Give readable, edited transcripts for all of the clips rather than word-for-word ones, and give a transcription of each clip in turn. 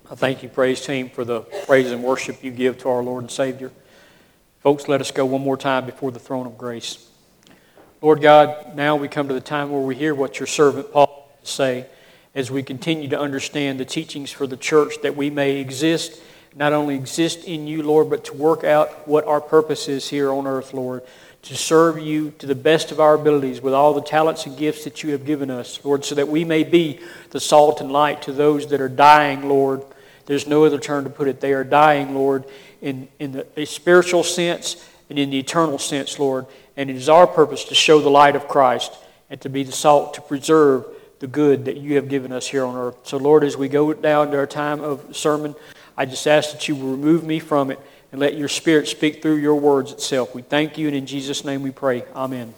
I thank you, praise team, for the praise and worship you give to our Lord and Savior. Folks, let us go one more time before the throne of grace. Lord God, now we come to the time where we hear what your servant Paul has to say as we continue to understand the teachings for the church, that we may exist, not only exist in you, Lord, but to work out what our purpose is here on earth, Lord, to serve you to the best of our abilities with all the talents and gifts that you have given us, Lord, so that we may be the salt and light to those that are dying, Lord. There's no other term to put it. They are dying, Lord, in the spiritual sense and in the eternal sense, Lord. And it is our purpose to show the light of Christ and to be the salt to preserve the good that you have given us here on earth. So, Lord, as we go down to our time of sermon, I just ask that you will remove me from it and let your Spirit speak through your words itself. We thank you, and in Jesus' name we pray. Amen.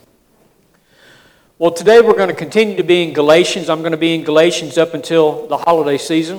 Well, today we're going to continue to be in Galatians. I'm going to be in Galatians up until the holiday season.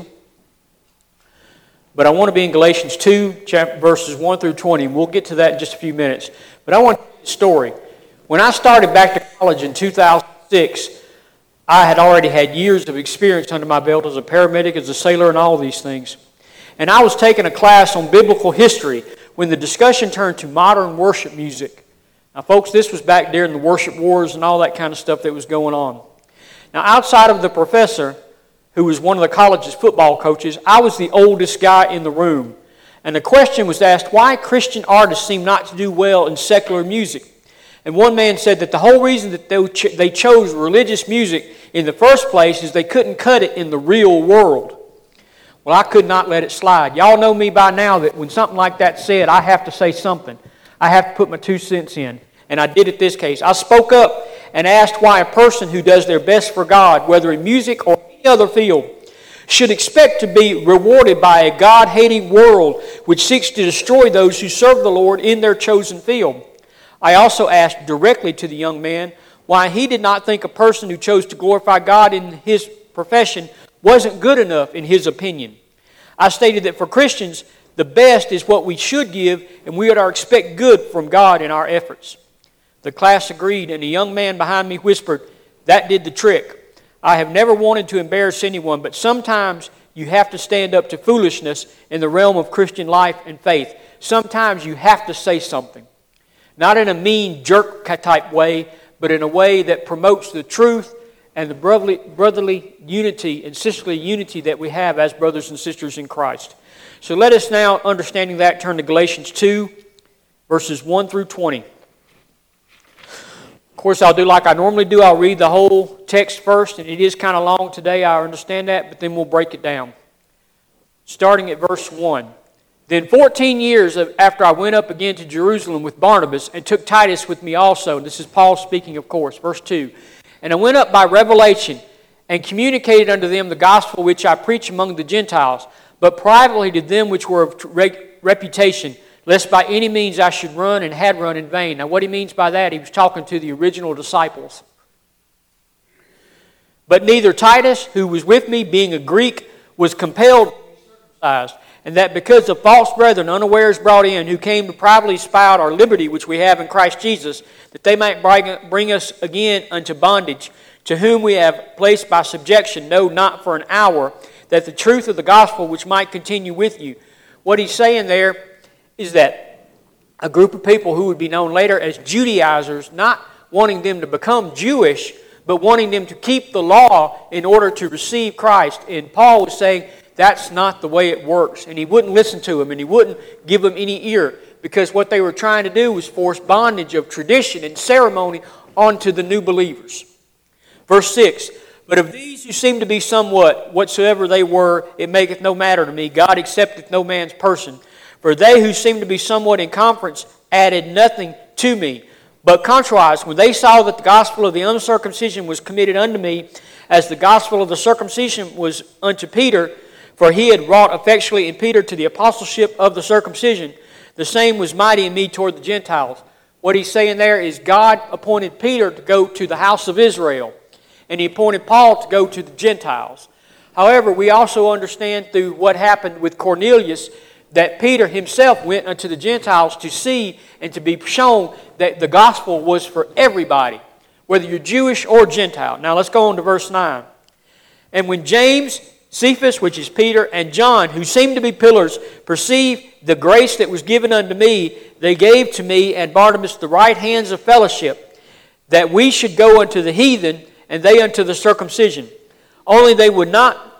But I want to be in Galatians 2, verses 1 through 20. And we'll get to that in just a few minutes. But I want to tell you a story. When I started back to college in 2006, I had already had years of experience under my belt as a paramedic, as a sailor, and all of these things. And I was taking a class on biblical history when the discussion turned to modern worship music. Now, folks, this was back during the worship wars and all that kind of stuff that was going on. Now, outside of the professor, who was one of the college's football coaches, I was the oldest guy in the room. And the question was asked, why Christian artists seem not to do well in secular music. And one man said that the whole reason that they chose religious music in the first place is they couldn't cut it in the real world. Well, I could not let it slide. Y'all know me by now that when something like that said, I have to say something. I have to put my 2 cents in. And I did it this case. I spoke up and asked why a person who does their best for God, whether in music or any other field, should expect to be rewarded by a God-hating world which seeks to destroy those who serve the Lord in their chosen field. I also asked directly to the young man why he did not think a person who chose to glorify God in his profession wasn't good enough in his opinion. I stated that for Christians, the best is what we should give, and we ought to expect good from God in our efforts. The class agreed, and the young man behind me whispered, "That did the trick. I have never wanted to embarrass anyone, but sometimes you have to stand up to foolishness in the realm of Christian life and faith. Sometimes you have to say something. Not in a mean jerk type way, but in a way that promotes the truth and the brotherly unity and sisterly unity that we have as brothers and sisters in Christ." So let us now, understanding that, turn to Galatians 2, verses 1 through 20. Of course, I'll do like I normally do. I'll read the whole text first, and it is kind of long today. I understand that, but then we'll break it down. Starting at verse 1. "Then 14 years after I went up again to Jerusalem with Barnabas and took Titus with me also." This is Paul speaking, of course. Verse 2. "And I went up by revelation and communicated unto them the gospel which I preach among the Gentiles, but privately to them which were of reputation, lest by any means I should run and had run in vain." Now what he means by that, he was talking to the original disciples. "But neither Titus, who was with me, being a Greek, was compelled to be circumcised, and that because of false brethren unawares brought in, who came to privately spy out our liberty which we have in Christ Jesus, that they might bring us again unto bondage, to whom we have placed by subjection, no, not for an hour, that the truth of the gospel which might continue with you." What he's saying there is that a group of people who would be known later as Judaizers, not wanting them to become Jewish, but wanting them to keep the law in order to receive Christ. And Paul was saying that's not the way it works. And he wouldn't listen to them, and he wouldn't give them any ear, because what they were trying to do was force bondage of tradition and ceremony onto the new believers. Verse 6. "But of these who seem to be somewhat, whatsoever they were, it maketh no matter to me. God accepteth no man's person. For they who seemed to be somewhat in conference added nothing to me. But contrariwise, when they saw that the gospel of the uncircumcision was committed unto me, as the gospel of the circumcision was unto Peter, for he had wrought effectually in Peter to the apostleship of the circumcision, the same was mighty in me toward the Gentiles." What he's saying there is God appointed Peter to go to the house of Israel, and he appointed Paul to go to the Gentiles. However, we also understand through what happened with Cornelius that Peter himself went unto the Gentiles to see and to be shown that the gospel was for everybody, whether you're Jewish or Gentile. Now let's go on to verse 9. "And when James Cephas, which is Peter, and John, who seemed to be pillars, perceived the grace that was given unto me. They gave to me and Barnabas the right hands of fellowship, that we should go unto the heathen, and they unto the circumcision. Only they would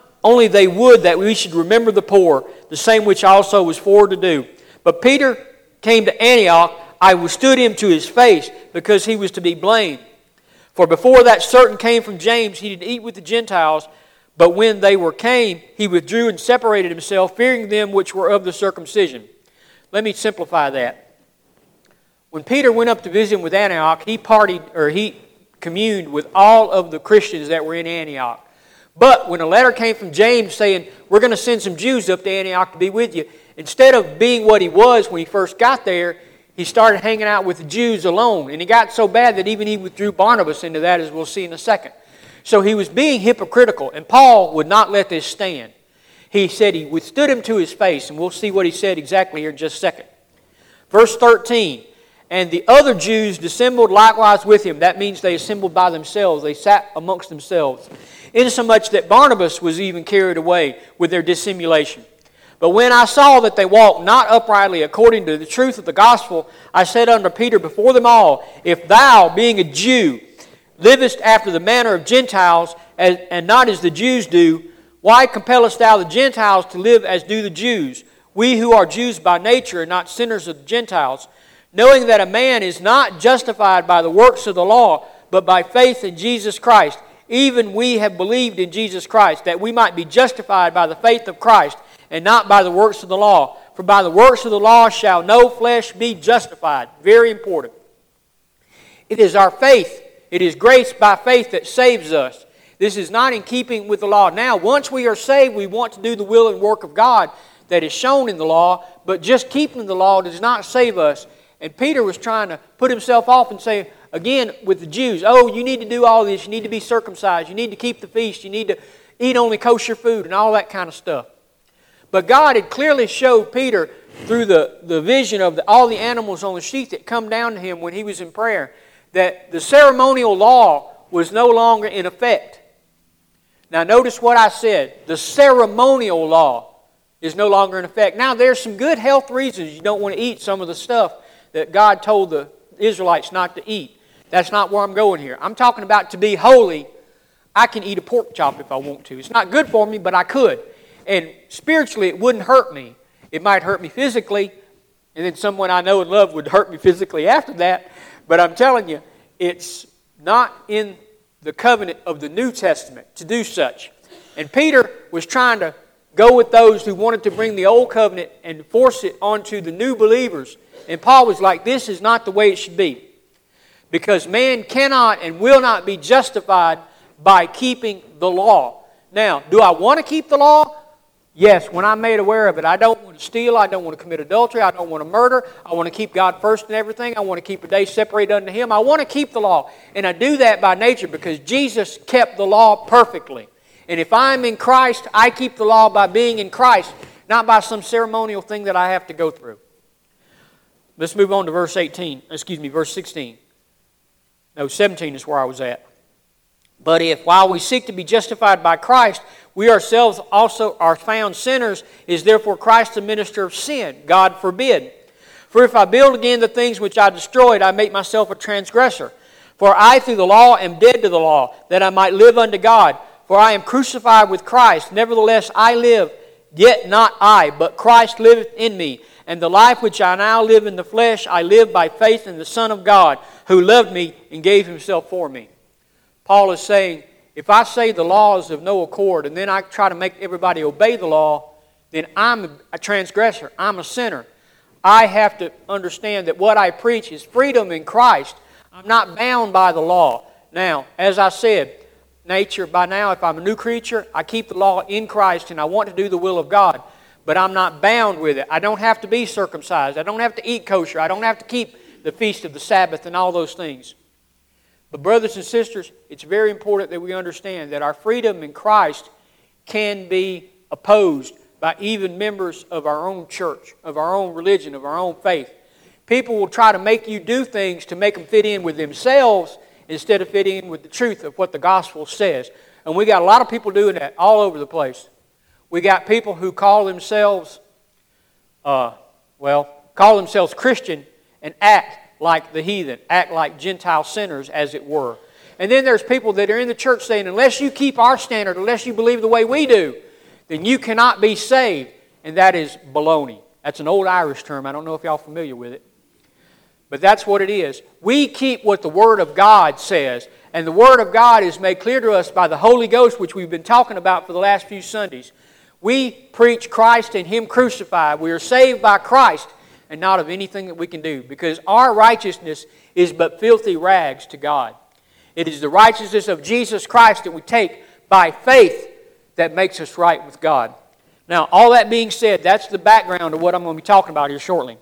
that we should remember the poor, the same which also was forward to do. But Peter came to Antioch. I withstood him to his face, because he was to be blamed. For before that certain came from James, he did eat with the Gentiles. But when they came, he withdrew and separated himself, fearing them which were of the circumcision. Let me simplify that. When Peter went up to visit with Antioch, he communed with all of the Christians that were in Antioch. But when a letter came from James saying, we're going to send some Jews up to Antioch to be with you, instead of being what he was when he first got there, he started hanging out with the Jews alone. And it got so bad that even he withdrew Barnabas into that, as we'll see in a second. So he was being hypocritical, and Paul would not let this stand. He said he withstood him to his face, and we'll see what he said exactly here in just a second. Verse 13, and the other Jews dissembled likewise with him. That means they assembled by themselves. They sat amongst themselves, insomuch that Barnabas was even carried away with their dissimulation. But when I saw that they walked not uprightly according to the truth of the gospel, I said unto Peter before them all, if thou, being a Jew, livest after the manner of Gentiles, and not as the Jews do, why compellest thou the Gentiles to live as do the Jews? We who are Jews by nature and not sinners of the Gentiles, knowing that a man is not justified by the works of the law, but by faith in Jesus Christ. Even we have believed in Jesus Christ, that we might be justified by the faith of Christ, and not by the works of the law. For by the works of the law shall no flesh be justified. Very important. It is our faith. It is grace by faith that saves us. This is not in keeping with the law. Now, once we are saved, we want to do the will and work of God that is shown in the law, but just keeping the law does not save us. And Peter was trying to put himself off and say, again, with the Jews, oh, you need to do all this, you need to be circumcised, you need to keep the feast, you need to eat only kosher food, and all that kind of stuff. But God had clearly showed Peter through the vision of all the animals on the sheet that come down to him when he was in prayer, that the ceremonial law was no longer in effect. Now notice what I said. The ceremonial law is no longer in effect. Now there's some good health reasons you don't want to eat some of the stuff that God told the Israelites not to eat. That's not where I'm going here. I'm talking about to be holy. I can eat a pork chop if I want to. It's not good for me, but I could. And spiritually it wouldn't hurt me. It might hurt me physically, and then someone I know and love would hurt me physically after that. But I'm telling you, it's not in the covenant of the New Testament to do such. And Peter was trying to go with those who wanted to bring the old covenant and force it onto the new believers. And Paul was like, this is not the way it should be. Because man cannot and will not be justified by keeping the law. Now, do I want to keep the law? Yes, when I'm made aware of it. I don't want to steal. I don't want to commit adultery. I don't want to murder. I want to keep God first in everything. I want to keep a day separated unto Him. I want to keep the law. And I do that by nature because Jesus kept the law perfectly. And if I'm in Christ, I keep the law by being in Christ, not by some ceremonial thing that I have to go through. Let's move on to verse 16. No, 17 is where I was at. But if while we seek to be justified by Christ, we ourselves also are found sinners, is therefore Christ the minister of sin? God forbid. For if I build again the things which I destroyed, I make myself a transgressor. For I through the law am dead to the law, that I might live unto God. For I am crucified with Christ. Nevertheless I live, yet not I, but Christ liveth in me. And the life which I now live in the flesh, I live by faith in the Son of God, who loved me and gave Himself for me. Paul is saying, if I say the law is of no accord, and then I try to make everybody obey the law, then I'm a transgressor. I'm a sinner. I have to understand that what I preach is freedom in Christ. I'm not bound by the law. Now, as I said, nature, by now, if I'm a new creature, I keep the law in Christ, and I want to do the will of God. But I'm not bound with it. I don't have to be circumcised. I don't have to eat kosher. I don't have to keep the feast of the Sabbath and all those things. But brothers and sisters, it's very important that we understand that our freedom in Christ can be opposed by even members of our own church, of our own religion, of our own faith. People will try to make you do things to make them fit in with themselves instead of fit in with the truth of what the gospel says. And we got a lot of people doing that all over the place. We got people who call themselves, call themselves Christian and act like the heathen, act like Gentile sinners, as it were. And then there's people that are in the church saying, unless you keep our standard, unless you believe the way we do, then you cannot be saved. And that is baloney. That's an old Irish term. I don't know if y'all are familiar with it. But that's what it is. We keep what the Word of God says. And the Word of God is made clear to us by the Holy Ghost, which we've been talking about for the last few Sundays. We preach Christ and Him crucified. We are saved by Christ and not of anything that we can do, because our righteousness is but filthy rags to God. It is the righteousness of Jesus Christ that we take by faith that makes us right with God. Now, all that being said, that's the background of what I'm going to be talking about here shortly.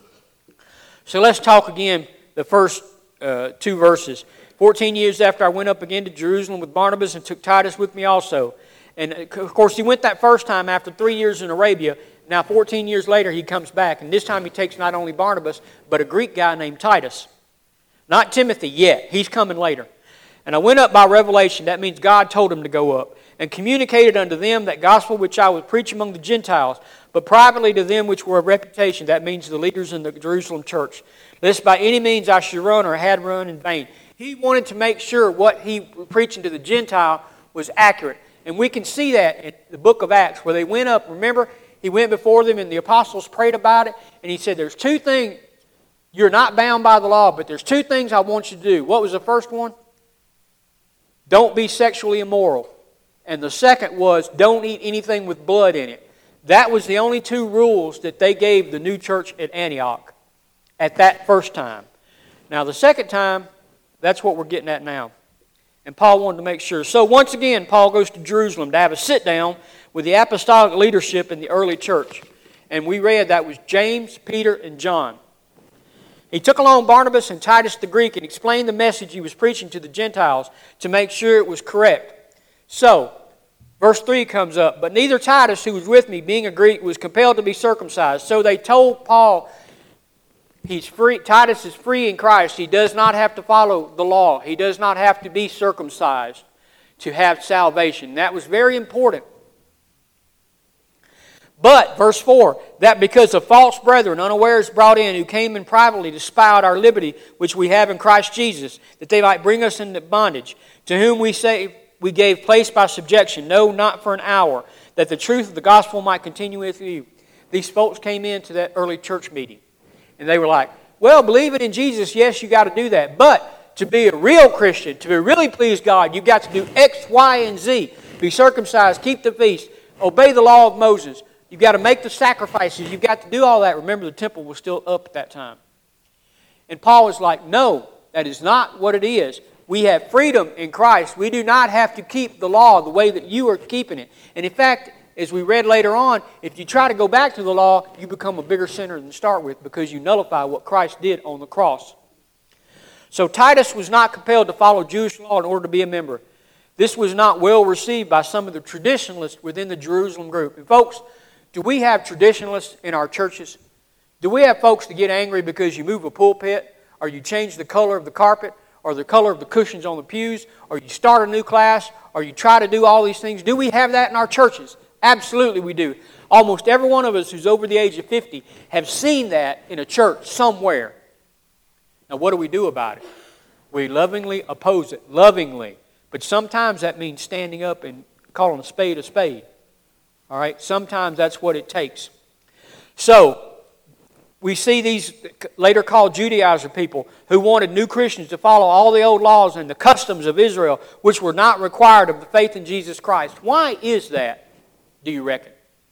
So let's talk again the first 2 verses. 14 years after I went up again to Jerusalem with Barnabas and took Titus with me also. And of course, he went that first time after 3 years in Arabia. Now, 14 years later, he comes back. And this time he takes not only Barnabas, but a Greek guy named Titus. Not Timothy yet. He's coming later. And I went up by revelation, that means God told him to go up, and communicated unto them that gospel which I would preach among the Gentiles, but privately to them which were of reputation, that means the leaders in the Jerusalem church, lest by any means I should run or had run in vain. He wanted to make sure what he was preaching to the Gentile was accurate. And we can see that in the book of Acts, where they went up. Remember, he went before them and the apostles prayed about it, and he said, there's 2 things, you're not bound by the law, but there's 2 things I want you to do. What was the first one? Don't be sexually immoral. And the second was, don't eat anything with blood in it. That was the only 2 rules that they gave the new church at Antioch at that first time. Now, the second time, that's what we're getting at now. And Paul wanted to make sure. So once again, Paul goes to Jerusalem to have a sit-down with the apostolic leadership in the early church. And we read that was James, Peter, and John. He took along Barnabas and Titus the Greek and explained the message he was preaching to the Gentiles to make sure it was correct. So, verse 3 comes up, but neither Titus, who was with me, being a Greek, was compelled to be circumcised. So they told Paul, he's free. Titus is free in Christ. He does not have to follow the law. He does not have to be circumcised to have salvation. That was very important. But, verse 4, that because of false brethren unawares brought in, who came in privately to spy out our liberty, which we have in Christ Jesus, that they might bring us into bondage, to whom we say we gave place by subjection, no, not for an hour, that the truth of the gospel might continue with you. These folks came into that early church meeting, and they were like, well, believe it in Jesus, yes, you got to do that. But to be a real Christian, to really please God, you've got to do X, Y, and Z. Be circumcised, keep the feast, obey the law of Moses. You've got to make the sacrifices. You've got to do all that. Remember, the temple was still up at that time. And Paul was like, no, that is not what it is. We have freedom in Christ. We do not have to keep the law the way that you are keeping it. And in fact, as we read later on, if you try to go back to the law, you become a bigger sinner than to start with, because you nullify what Christ did on the cross. So Titus was not compelled to follow Jewish law in order to be a member. This was not well received by some of the traditionalists within the Jerusalem group. And folks, do we have traditionalists in our churches? Do we have folks that get angry because you move a pulpit, or you change the color of the carpet, or the color of the cushions on the pews, or you start a new class, or you try to do all these things? Do we have that in our churches? Absolutely we do. Almost every one of us who's over the age of 50 have seen that in a church somewhere. Now what do we do about it? We lovingly oppose it. Lovingly. But sometimes that means standing up and calling a spade a spade. All right? Sometimes that's what it takes. So, we see these later called Judaizer people who wanted new Christians to follow all the old laws and the customs of Israel, which were not required of the faith in Jesus Christ. Why is that, do you reckon?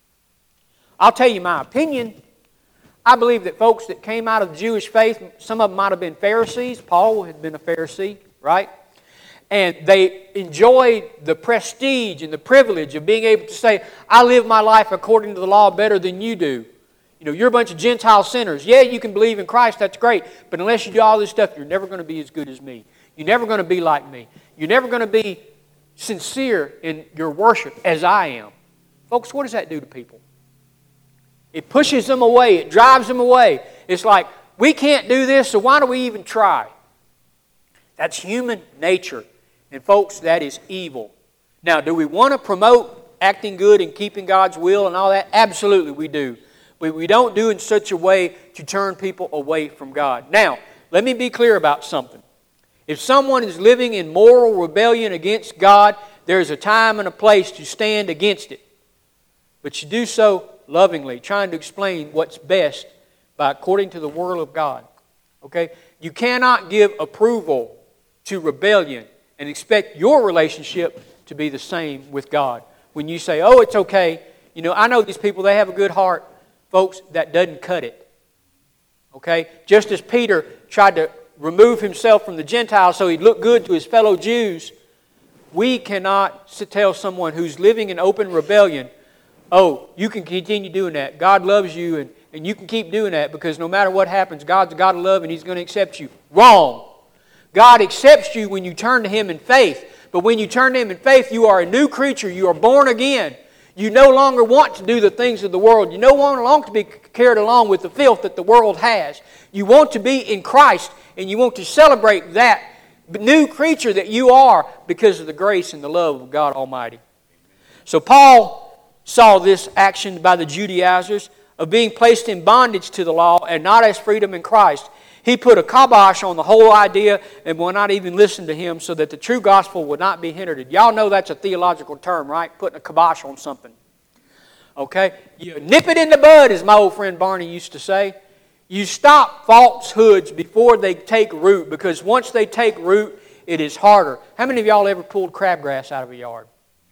I'll tell you my opinion. I believe that folks that came out of the Jewish faith, some of them might have been Pharisees. Paul had been a Pharisee, right? And they enjoyed the prestige and the privilege of being able to say, I live my life according to the law better than you do. You know, you're a bunch of Gentile sinners. Yeah, you can believe in Christ, that's great. But unless you do all this stuff, you're never going to be as good as me. You're never going to be like me. You're never going to be sincere in your worship as I am. Folks, what does that do to people? It pushes them away. It drives them away. It's like, we can't do this, so why do we even try? That's human nature. And folks, that is evil. Now, do we want to promote acting good and keeping God's will and all that? Absolutely, we do. We don't do it in such a way to turn people away from God. Now, let me be clear about something. If someone is living in moral rebellion against God, there is a time and a place to stand against it. But you do so lovingly, trying to explain what's best according to the Word of God. Okay? You cannot give approval to rebellion and expect your relationship to be the same with God. When you say, oh, it's okay, I know these people, they have a good heart. Folks, that doesn't cut it. Okay? Just as Peter tried to remove himself from the Gentiles so he'd look good to his fellow Jews, we cannot tell someone who's living in open rebellion, oh, you can continue doing that. God loves you and you can keep doing that because no matter what happens, God's a God of love and He's going to accept you. Wrong. God accepts you when you turn to Him in faith. But when you turn to Him in faith, you are a new creature. You are born again. You no longer want to do the things of the world. You no longer want to be carried along with the filth that the world has. You want to be in Christ, and you want to celebrate that new creature that you are because of the grace and the love of God Almighty. So Paul saw this action by the Judaizers of being placed in bondage to the law and not as freedom in Christ. He put a kibosh on the whole idea and will not even listen to him so that the true gospel would not be hindered. Y'all know that's a theological term, right? Putting a kibosh on something. Okay? You nip it in the bud, as my old friend Barney used to say. You stop falsehoods before they take root, because once they take root, it is harder. How many of y'all ever pulled crabgrass out of a yard?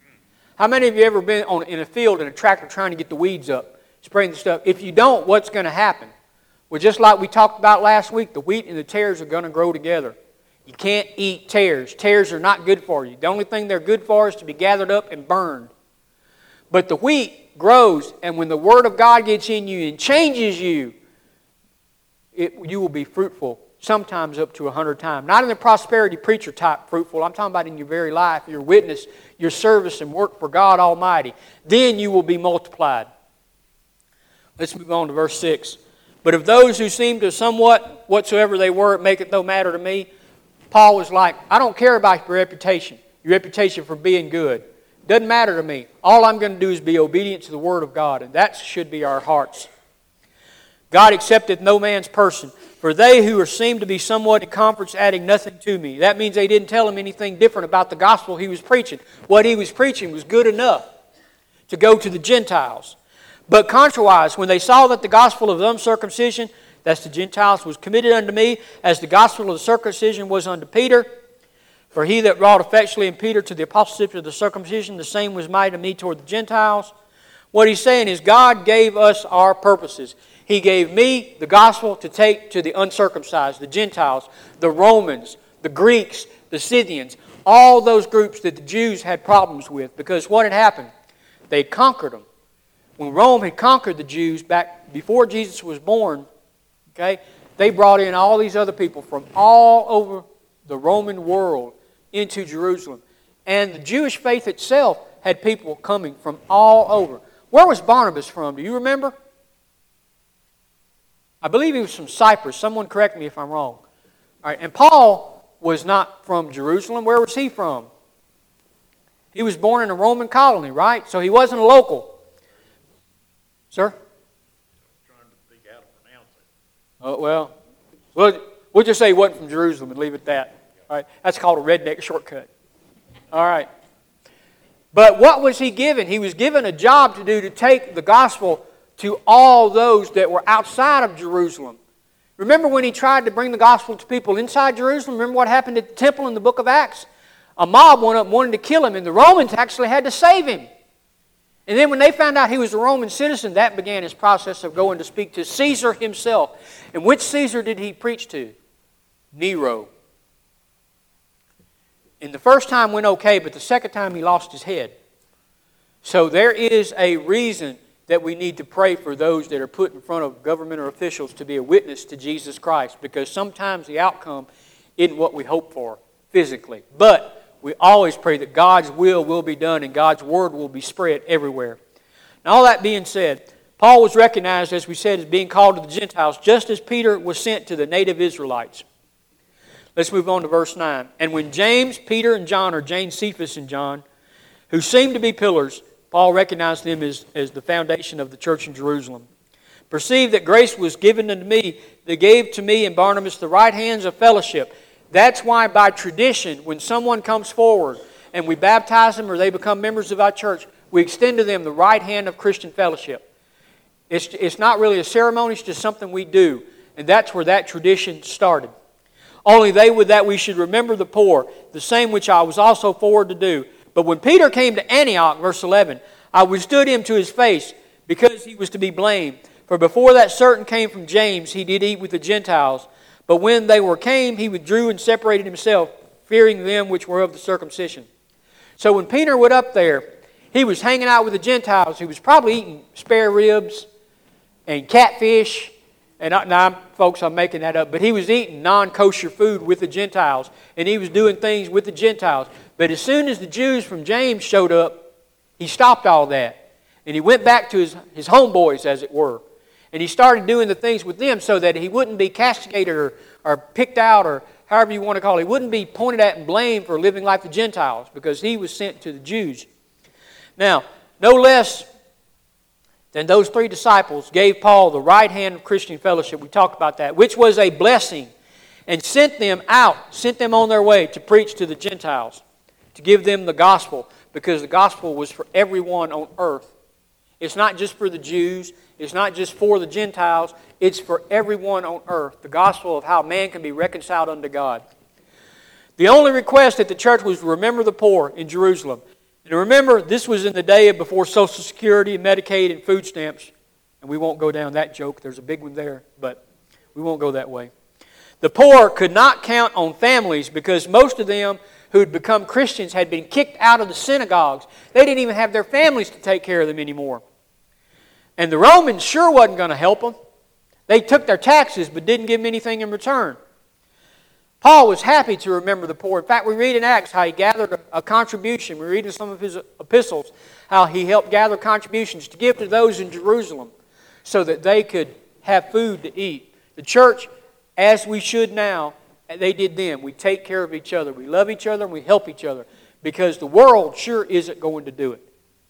How many of you ever been in a field in a tractor trying to get the weeds up, spraying the stuff? If you don't, what's going to happen? Well, just like we talked about last week, the wheat and the tares are going to grow together. You can't eat tares. Tares are not good for you. The only thing they're good for is to be gathered up and burned. But the wheat grows, and when the Word of God gets in you and changes you, you will be fruitful, sometimes up to 100 times. Not in the prosperity preacher type fruitful. I'm talking about in your very life, your witness, your service and work for God Almighty. Then you will be multiplied. Let's move on to verse 6. But of those who seem to somewhat whatsoever they were, it maketh no matter to me. Paul was like, I don't care about your reputation for being good. Doesn't matter to me. All I'm going to do is be obedient to the Word of God, and that should be our hearts. God accepteth no man's person, for they who are seemed to be somewhat in conference adding nothing to me. That means they didn't tell him anything different about the gospel he was preaching. What he was preaching was good enough to go to the Gentiles. But contrariwise, when they saw that the gospel of the uncircumcision, that's the Gentiles, was committed unto me, as the gospel of the circumcision was unto Peter, for he that wrought effectually in Peter to the apostleship of the circumcision, the same was mighty to me toward the Gentiles. What he's saying is God gave us our purposes. He gave me the gospel to take to the uncircumcised, the Gentiles, the Romans, the Greeks, the Scythians, all those groups that the Jews had problems with, because what had happened? They conquered them. When Rome had conquered the Jews back before Jesus was born, okay, they brought in all these other people from all over the Roman world into Jerusalem. And the Jewish faith itself had people coming from all over. Where was Barnabas from? Do you remember? I believe he was from Cyprus. Someone correct me if I'm wrong. All right, and Paul was not from Jerusalem. Where was he from? He was born in a Roman colony, right? So he wasn't a local. Sir? I'm trying to think how to pronounce it. We'll just say he wasn't from Jerusalem and leave it at that. All right, that's called a redneck shortcut. All right. But what was he given? He was given a job to do to take the gospel to all those that were outside of Jerusalem. Remember when he tried to bring the gospel to people inside Jerusalem? Remember what happened at the temple in the book of Acts? A mob went up and wanted to kill him, and the Romans actually had to save him. And then when they found out he was a Roman citizen, that began his process of going to speak to Caesar himself. And which Caesar did he preach to? Nero. And the first time went okay, but the second time he lost his head. So there is a reason that we need to pray for those that are put in front of government or officials to be a witness to Jesus Christ, because sometimes the outcome isn't what we hope for physically. But we always pray that God's will be done and God's word will be spread everywhere. Now, all that being said, Paul was recognized, as we said, as being called to the Gentiles, just as Peter was sent to the native Israelites. Let's move on to verse 9. And when James, Peter, and John, or James, Cephas, and John, who seemed to be pillars, Paul recognized them as the foundation of the church in Jerusalem. Perceive that grace was given unto me, that gave to me and Barnabas the right hands of fellowship. That's why by tradition, when someone comes forward and we baptize them or they become members of our church, we extend to them the right hand of Christian fellowship. It's not really a ceremony, it's just something we do. And that's where that tradition started. Only they would that we should remember the poor, the same which I was also forward to do. But when Peter came to Antioch, verse 11, I withstood him to his face, because he was to be blamed. For before that certain came from James, he did eat with the Gentiles. But when they were came, he withdrew and separated himself, fearing them which were of the circumcision. So when Peter went up there, he was hanging out with the Gentiles. He was probably eating spare ribs and catfish. And now, folks, I'm making that up. But he was eating non-kosher food with the Gentiles. And he was doing things with the Gentiles. But as soon as the Jews from James showed up, he stopped all that. And he went back to his homeboys, as it were. And he started doing the things with them so that he wouldn't be castigated or picked out, or however you want to call it. He wouldn't be pointed at and blamed for living like the Gentiles, because he was sent to the Jews. Now, no less than those 3 disciples gave Paul the right hand of Christian fellowship. We talked about that, which was a blessing, and sent them out, sent them on their way to preach to the Gentiles, to give them the gospel, because the gospel was for everyone on earth. It's not just for the Jews. It's not just for the Gentiles. It's for everyone on earth. The gospel of how man can be reconciled unto God. The only request at the church was to remember the poor in Jerusalem. And remember, this was in the day before Social Security and Medicaid and food stamps. And we won't go down that joke. There's a big one there, but we won't go that way. The poor could not count on families, because most of them who had become Christians had been kicked out of the synagogues. They didn't even have their families to take care of them anymore. And the Romans sure wasn't going to help them. They took their taxes but didn't give them anything in return. Paul was happy to remember the poor. In fact, we read in Acts how he gathered a contribution. We read in some of his epistles how he helped gather contributions to give to those in Jerusalem so that they could have food to eat. The church, as we should now, they did then. We take care of each other. We love each other and we help each other, because the world sure isn't going to do it.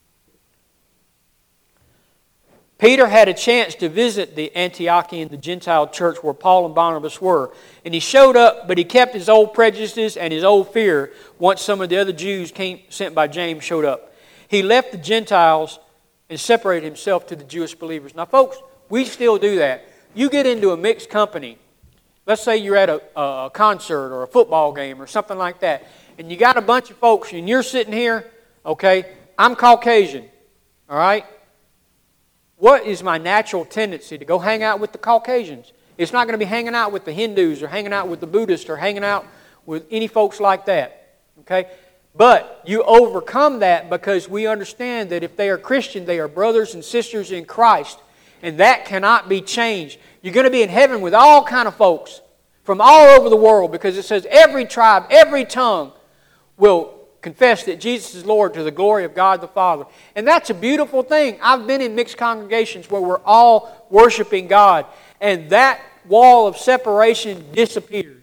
Peter had a chance to visit the Antiochian, the Gentile church where Paul and Barnabas were. And he showed up, but he kept his old prejudices and his old fear once some of the other Jews sent by James showed up. He left the Gentiles and separated himself to the Jewish believers. Now, folks, we still do that. You get into a mixed company. Let's say you're at a concert or a football game or something like that. And you got a bunch of folks and you're sitting here, okay, I'm Caucasian, all right? What is my natural tendency? To go hang out with the Caucasians. It's not going to be hanging out with the Hindus or hanging out with the Buddhists or hanging out with any folks like that. Okay? But you overcome that because we understand that if they are Christian, they are brothers and sisters in Christ. And that cannot be changed. You're going to be in heaven with all kind of folks from all over the world, because it says every tribe, every tongue will confess that Jesus is Lord to the glory of God the Father. And that's a beautiful thing. I've been in mixed congregations where we're all worshiping God, and that wall of separation disappears.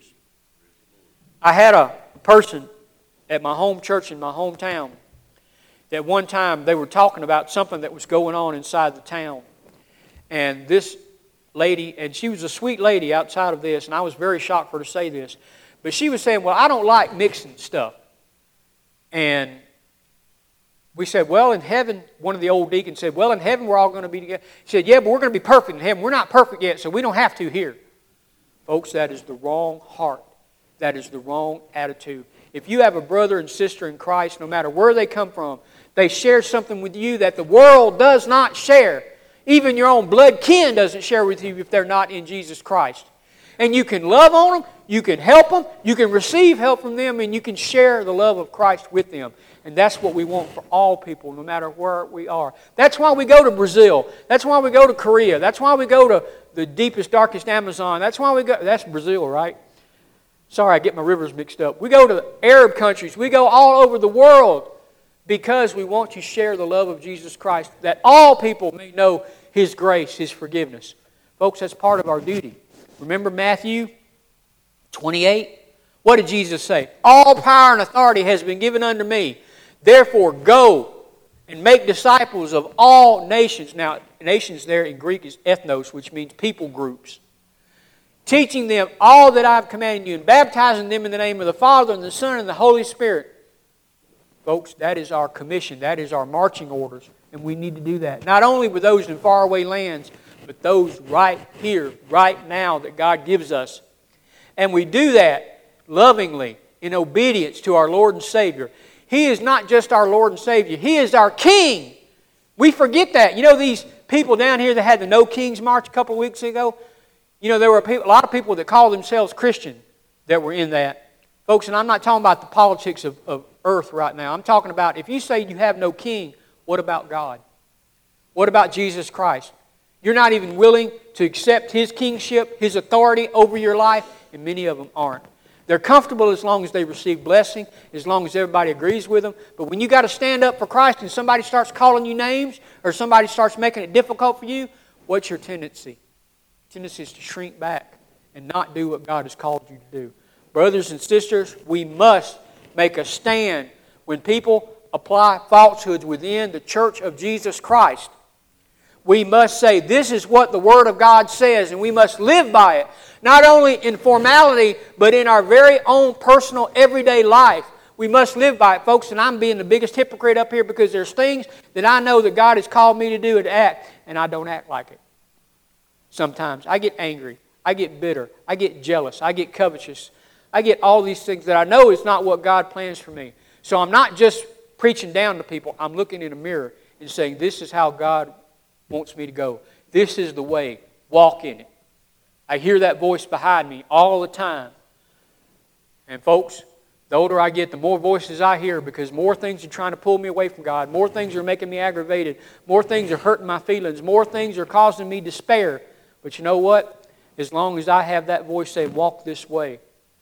I had a person at my home church in my hometown that one time they were talking about something that was going on inside the town. And this lady, and she was a sweet lady outside of this, and I was very shocked for her to say this, but she was saying, well, I don't like mixing stuff. And we said, well, in heaven, one of the old deacons said, well, in heaven we're all going to be together. He said, yeah, but we're going to be perfect in heaven. We're not perfect yet, so we don't have to here. Folks, that is the wrong heart. That is the wrong attitude. If you have a brother and sister in Christ, no matter where they come from, they share something with you that the world does not share. Even your own blood kin doesn't share with you if they're not in Jesus Christ. And you can love on them, you can help them, you can receive help from them, and you can share the love of Christ with them. And that's what we want for all people, no matter where we are. That's why we go to Brazil. That's why we go to Korea. That's why we go to the deepest, darkest Amazon. That's why we go. That's Brazil, right? Sorry, I get my rivers mixed up. We go to Arab countries. We go all over the world because we want to share the love of Jesus Christ, that all people may know His grace, His forgiveness. Folks, that's part of our duty. Remember Matthew 28? What did Jesus say? All power and authority has been given unto me. Therefore, go and make disciples of all nations. Now, nations there in Greek is ethnos, which means people groups. Teaching them all that I have commanded you, and baptizing them in the name of the Father, and the Son, and the Holy Spirit. Folks, that is our commission. That is our marching orders. And we need to do that. Not only with those in faraway lands, but those right here, right now that God gives us. And we do that lovingly, in obedience to our Lord and Savior. He is not just our Lord and Savior. He is our King. We forget that. You know these people down here that had the No Kings March a couple of weeks ago? You know, there were a lot of people that call themselves Christian that were in that. Folks, and I'm not talking about the politics of earth right now. I'm talking about if you say you have no king, what about God? What about Jesus Christ? You're not even willing to accept His kingship, His authority over your life, and many of them aren't. They're comfortable as long as they receive blessing, as long as everybody agrees with them. But when you got to stand up for Christ and somebody starts calling you names or somebody starts making it difficult for you, what's your tendency? Tendency is to shrink back and not do what God has called you to do. Brothers and sisters, we must make a stand when people apply falsehoods within the church of Jesus Christ. We must say, this is what the Word of God says, and we must live by it. Not only in formality, but in our very own personal, everyday life. We must live by it, folks, and I'm being the biggest hypocrite up here because there's things that I know that God has called me to do and to act, and I don't act like it. Sometimes I get angry, I get bitter, I get jealous, I get covetous. I get all these things that I know is not what God plans for me. So I'm not just preaching down to people. I'm looking in a mirror and saying, this is how God wants me to go. This is the way. Walk in it. I hear that voice behind me all the time. And folks, the older I get, the more voices I hear because more things are trying to pull me away from God. More things are making me aggravated. More things are hurting my feelings. More things are causing me despair. But you know what? As long as I have that voice say, walk this way.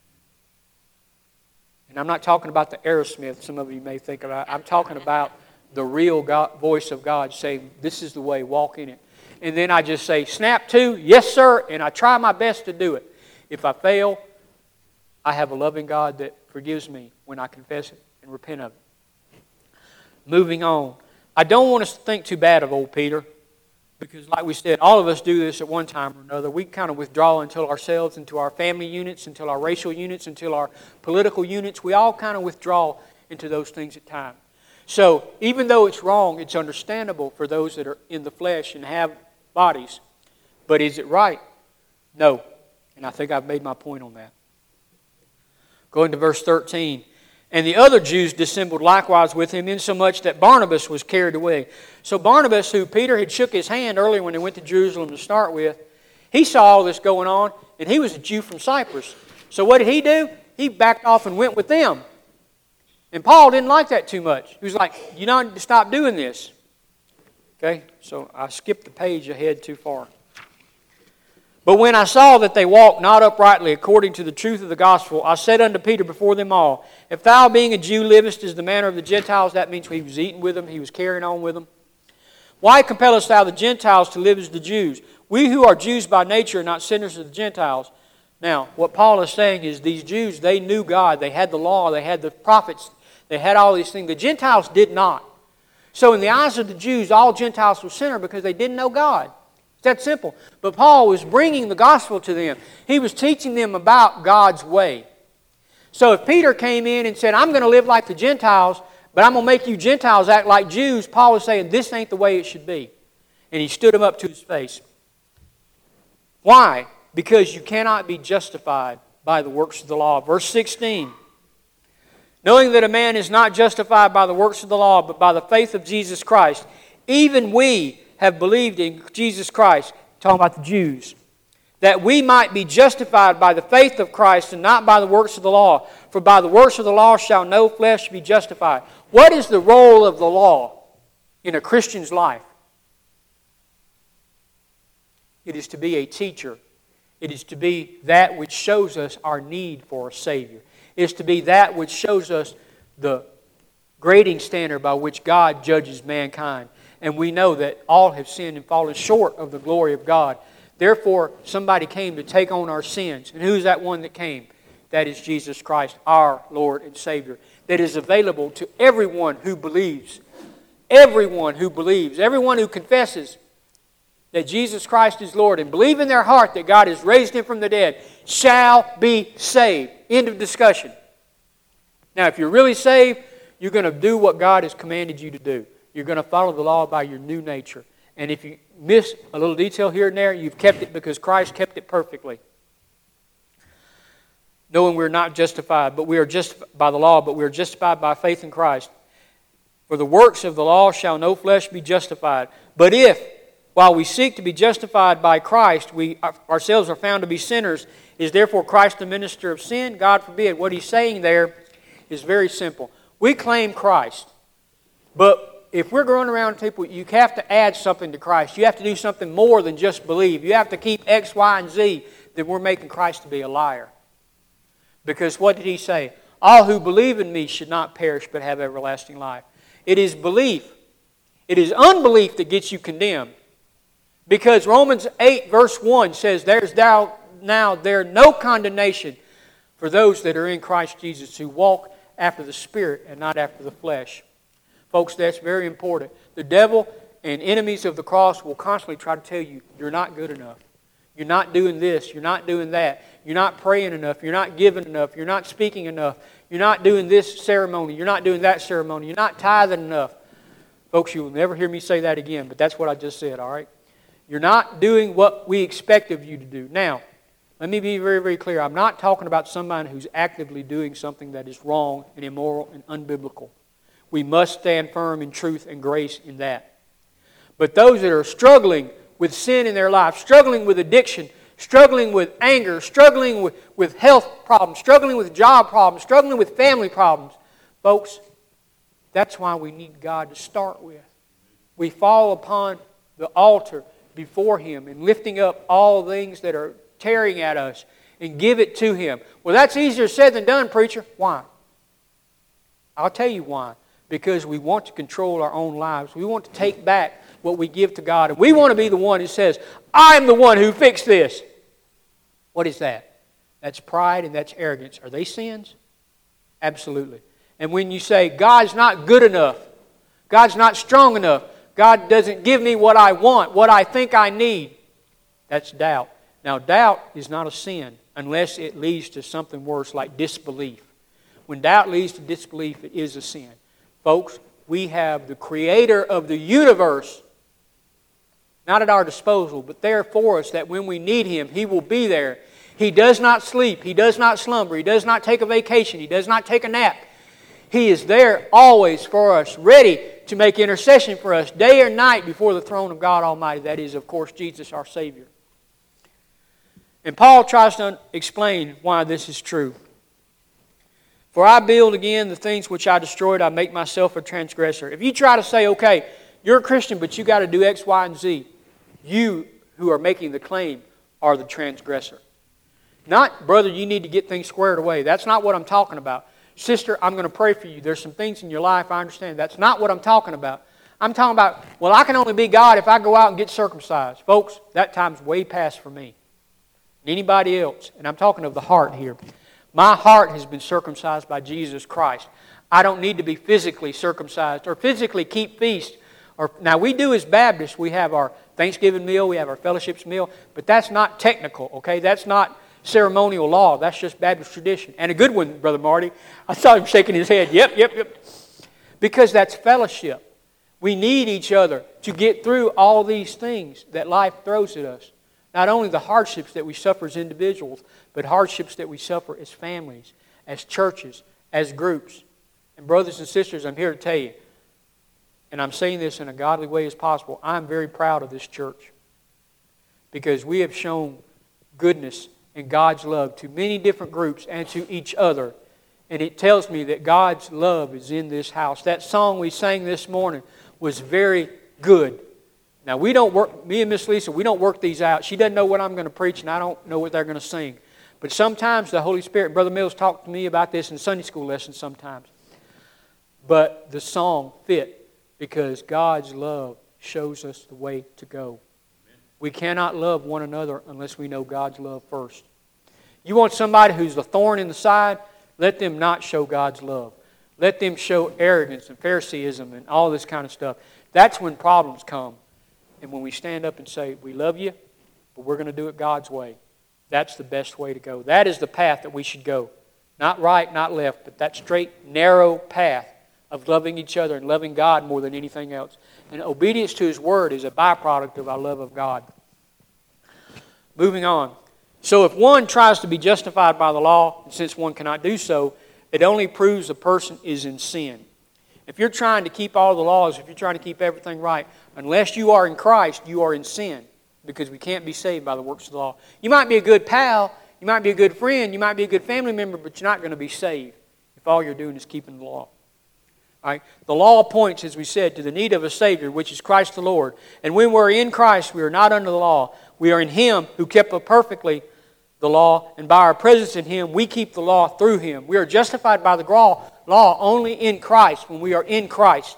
And I'm not talking about the Aerosmith some of you may think about. I'm talking about the real voice of God saying, this is the way, walk in it. And then I just say, snap to, yes sir, and I try my best to do it. If I fail, I have a loving God that forgives me when I confess it and repent of it. Moving on. I don't want us to think too bad of old Peter. Because like we said, all of us do this at one time or another. We kind of withdraw until ourselves, into our family units, until our racial units, until our political units. We all kind of withdraw into those things at times. So even though it's wrong, it's understandable for those that are in the flesh and have bodies. But is it right? No. And I think I've made my point on that. Going to verse 13. And the other Jews dissembled likewise with him, insomuch that Barnabas was carried away. So Barnabas, who Peter had shook his hand earlier when they went to Jerusalem to start with, he saw all this going on, and he was a Jew from Cyprus. So what did he do? He backed off and went with them. And Paul didn't like that too much. He was like, you need to stop doing this. Okay, so I skipped the page ahead too far. But when I saw that they walked not uprightly according to the truth of the gospel, I said unto Peter before them all, if thou being a Jew livest as the manner of the Gentiles, that means he was eating with them, he was carrying on with them. Why compellest thou the Gentiles to live as the Jews? We who are Jews by nature are not sinners of the Gentiles. Now, what Paul is saying is these Jews, they knew God, they had the law, they had the prophets, they had all these things. The Gentiles did not. So in the eyes of the Jews, all Gentiles were sinners because they didn't know God. That simple. But Paul was bringing the gospel to them. He was teaching them about God's way. So if Peter came in and said, I'm going to live like the Gentiles, but I'm going to make you Gentiles act like Jews, Paul was saying, this ain't the way it should be. And he stood him up to his face. Why? Because you cannot be justified by the works of the law. Verse 16. Knowing that a man is not justified by the works of the law, but by the faith of Jesus Christ, even we have believed in Jesus Christ, talking about the Jews, that we might be justified by the faith of Christ and not by the works of the law. For by the works of the law shall no flesh be justified. What is the role of the law in a Christian's life? It is to be a teacher. It is to be that which shows us our need for a Savior. It is to be that which shows us the grading standard by which God judges mankind. And we know that all have sinned and fallen short of the glory of God. Therefore, somebody came to take on our sins. And who's that one that came? That is Jesus Christ, our Lord and Savior. That is available to everyone who believes. everyone who believes, everyone who confesses that Jesus Christ is Lord and believe in their heart that God has raised Him from the dead shall be saved. End of discussion. Now, if you're really saved, you're going to do what God has commanded you to do. You're going to follow the law by your new nature. And if you miss a little detail here and there, you've kept it because Christ kept it perfectly. Knowing we're not justified, but we are justified by the law, but we are justified by faith in Christ. For the works of the law shall no flesh be justified. But if, while we seek to be justified by Christ, we ourselves are found to be sinners, is therefore Christ the minister of sin? God forbid. What he's saying there is very simple. We claim Christ, but if we're going around people, you have to add something to Christ. You have to do something more than just believe. You have to keep X, Y, and Z. Then we're making Christ to be a liar. Because what did He say? All who believe in Me should not perish but have everlasting life. It is belief. It is unbelief that gets you condemned. Because Romans 8 verse 1 says, there's now no condemnation for those that are in Christ Jesus who walk after the Spirit and not after the flesh. Folks, that's very important. The devil and enemies of the cross will constantly try to tell you, you're not good enough. You're not doing this. You're not doing that. You're not praying enough. You're not giving enough. You're not speaking enough. You're not doing this ceremony. You're not doing that ceremony. You're not tithing enough. Folks, you will never hear me say that again, but that's what I just said, all right? You're not doing what we expect of you to do. Now, let me be very, very clear. I'm not talking about somebody who's actively doing something that is wrong and immoral and unbiblical. We must stand firm in truth and grace in that. But those that are struggling with sin in their life, struggling with addiction, struggling with anger, struggling with health problems, struggling with job problems, struggling with family problems, folks, that's why we need God to start with. We fall upon the altar before Him and lifting up all things that are tearing at us and give it to Him. Well, that's easier said than done, preacher. Why? I'll tell you why. Because we want to control our own lives. We want to take back what we give to God. And we want to be the one who says, I'm the one who fixed this. What is that? That's pride and that's arrogance. Are they sins? Absolutely. And when you say, God's not good enough, God's not strong enough, God doesn't give me what I want, what I think I need, that's doubt. Now, doubt is not a sin unless it leads to something worse like disbelief. When doubt leads to disbelief, it is a sin. Folks, we have the Creator of the universe not at our disposal, but there for us, that when we need Him, He will be there. He does not sleep. He does not slumber. He does not take a vacation. He does not take a nap. He is there always for us, ready to make intercession for us day or night before the throne of God Almighty. That is, of course, Jesus our Savior. And Paul tries to explain why this is true. For I build again the things which I destroyed, I make myself a transgressor. If you try to say, okay, you're a Christian, but you got to do X, Y, and Z, you who are making the claim are the transgressor. Not, brother, you need to get things squared away. That's not what I'm talking about. Sister, I'm going to pray for you. There's some things in your life, I understand. That's not what I'm talking about. I'm talking about, well, I can only be God if I go out and get circumcised. Folks, that time's way past for me. And anybody else. And I'm talking of the heart here. My heart has been circumcised by Jesus Christ. I don't need to be physically circumcised or physically keep feast. Now, we do as Baptists. We have our Thanksgiving meal. We have our fellowships meal. But that's not technical, okay? That's not ceremonial law. That's just Baptist tradition. And a good one, Brother Marty. I saw him shaking his head. Yep. Because that's fellowship. We need each other to get through all these things that life throws at us. Not only the hardships that we suffer as individuals, but hardships that we suffer as families, as churches, as groups. And brothers and sisters, I'm here to tell you, and I'm saying this in a godly way as possible, I'm very proud of this church. Because we have shown goodness and God's love to many different groups and to each other. And it tells me that God's love is in this house. That song we sang this morning was very good. Now, we don't work, me and Miss Lisa, we don't work these out. She doesn't know what I'm going to preach, and I don't know what they're going to sing. But sometimes the Holy Spirit, Brother Mills talked to me about this in Sunday school lessons sometimes. But the song fit because God's love shows us the way to go. We cannot love one another unless we know God's love first. You want somebody who's a thorn in the side? Let them not show God's love. let them show arrogance and Phariseeism and all this kind of stuff. That's when problems come. And when we stand up and say, we love you, but we're going to do it God's way. That's the best way to go. That is the path that we should go. Not right, not left, but that straight, narrow path of loving each other and loving God more than anything else. And obedience to His Word is a byproduct of our love of God. Moving on. So if one tries to be justified by the law, and since one cannot do so, it only proves a person is in sin. If you're trying to keep all the laws, if you're trying to keep everything right, unless you are in Christ, you are in sin. Because we can't be saved by the works of the law. You might be a good pal, you might be a good friend, you might be a good family member, but you're not going to be saved if all you're doing is keeping the law. All right? The law points, as we said, to the need of a Savior, which is Christ the Lord. And when we're in Christ, we are not under the law. We are in Him who kept perfectly the law, and by our presence in Him, we keep the law through Him. We are justified by the law only in Christ, when we are in Christ.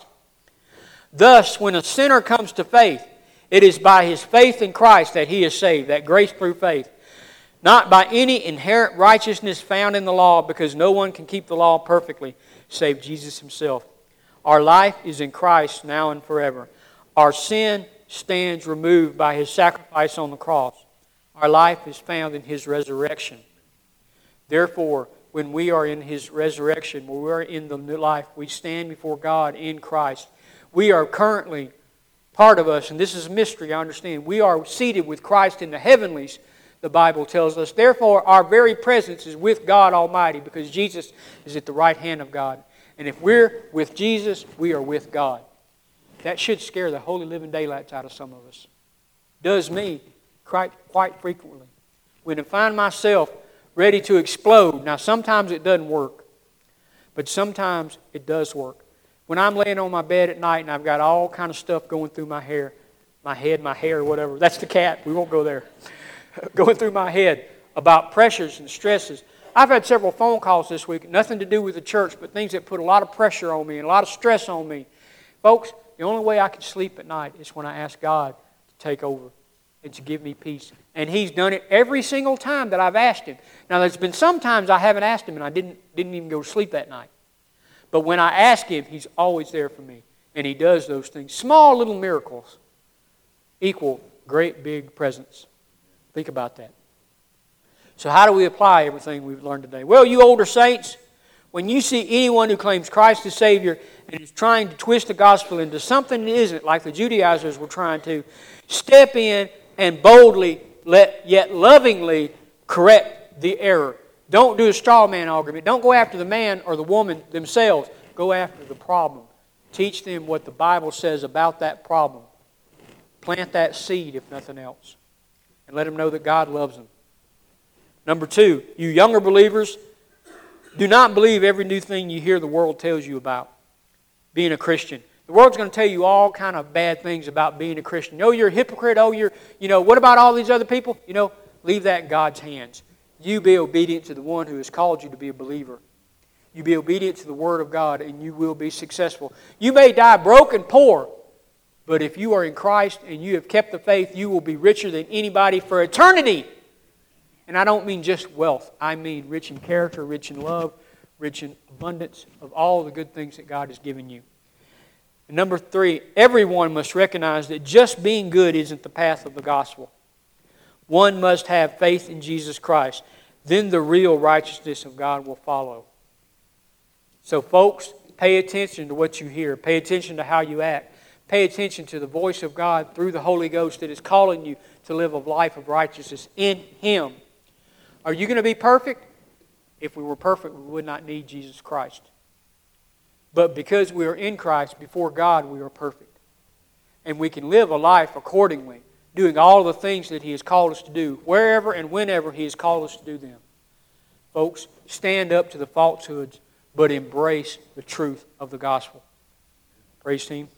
Thus, when a sinner comes to faith, it is by his faith in Christ that he is saved, that grace through faith. Not by any inherent righteousness found in the law, because no one can keep the law perfectly, save Jesus Himself. Our life is in Christ now and forever. Our sin stands removed by His sacrifice on the cross. Our life is found in His resurrection. Therefore, when we are in His resurrection, when we are in the new life, we stand before God in Christ. We are currently, part of us, and this is a mystery, I understand, we are seated with Christ in the heavenlies, the Bible tells us. Therefore, our very presence is with God Almighty, because Jesus is at the right hand of God. And if we're with Jesus, we are with God. That should scare the holy living daylights out of some of us. Does me quite frequently. When I find myself ready to explode, now sometimes it doesn't work, but sometimes it does work. When I'm laying on my bed at night and I've got all kind of stuff going through my hair, my head, my hair, whatever. That's the cat. We won't go there. Going through my head about pressures and stresses. I've had several phone calls this week, nothing to do with the church, but things that put a lot of pressure on me and a lot of stress on me. Folks, the only way I can sleep at night is when I ask God to take over and to give me peace. And He's done it every single time that I've asked Him. Now, there's been some times I haven't asked Him and I didn't even go to sleep that night. But when I ask Him, He's always there for me. And He does those things. Small little miracles equal great big presents. Think about that. So how do we apply everything we've learned today? Well, you older saints, when you see anyone who claims Christ as Savior and is trying to twist the gospel into something that isn't, like the Judaizers were trying to, step in and boldly, yet lovingly correct the error. Don't do a straw man argument. Don't go after the man or the woman themselves. Go after the problem. Teach them what the Bible says about that problem. Plant that seed, if nothing else. And let them know that God loves them. Number 2, you younger believers, do not believe every new thing you hear the world tells you about being a Christian. The world's going to tell you all kind of bad things about being a Christian. Oh, you're a hypocrite. Oh, what about all these other people? Leave that in God's hands. You be obedient to the one who has called you to be a believer. You be obedient to the Word of God and you will be successful. You may die broke and poor, but if you are in Christ and you have kept the faith, you will be richer than anybody for eternity. And I don't mean just wealth. I mean rich in character, rich in love, rich in abundance of all the good things that God has given you. And number 3, everyone must recognize that just being good isn't the path of the gospel. One must have faith in Jesus Christ. Then the real righteousness of God will follow. So folks, pay attention to what you hear. Pay attention to how you act. Pay attention to the voice of God through the Holy Ghost that is calling you to live a life of righteousness in Him. Are you going to be perfect? If we were perfect, we would not need Jesus Christ. But because we are in Christ, before God, we are perfect. And we can live a life accordingly, doing all the things that He has called us to do, wherever and whenever He has called us to do them. Folks, stand up to the falsehoods, but embrace the truth of the gospel. Praise Team.